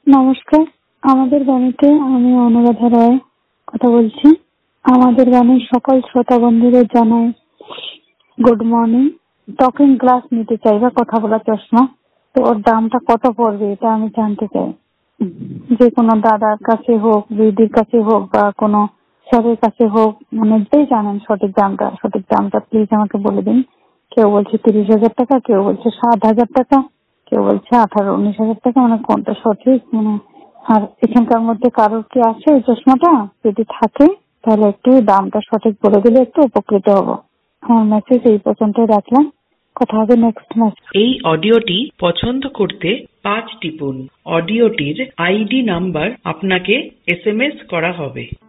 নমস্কার, আমাদের বাণীতে আমি অনুরাধা রায় কথা বলছি। আমাদের বাণীর সকল শ্রোতা বন্ধুদের জানাই গুড মর্নিং। টকিং গ্লাস নিতে চাই বা কথা বলা চশমা, তো ওর দামটা কত পড়বে এটা আমি জানতে চাই। যে কোনো দাদার কাছে হোক, দিদির কাছে হোক বা কোনো স্যারের কাছে হোক, মানে যেই জানেন সঠিক দামটা প্লিজ আমাকে বলে দিন। কেউ বলছে 30,000 টাকা, কেউ বলছে 7,000 টাকা, কেউ বলছে 18-19,000 টাকা, মানে কোনটা সঠিক? আর এখানকার মধ্যে কারোর কি আছে এই চশমাটা? যদি থাকে তাহলে একটু দামটা সঠিক বলে দিলে একটু উপকৃত হব। আমার মেসেজ এই পর্যন্ত রাখলাম, কথা হবে নেক্সট মেসেজ। এই অডিওটি পছন্দ করতে 5 টিপুন। অডিওটির আইডি নাম্বার আপনাকে SMS করা হবে।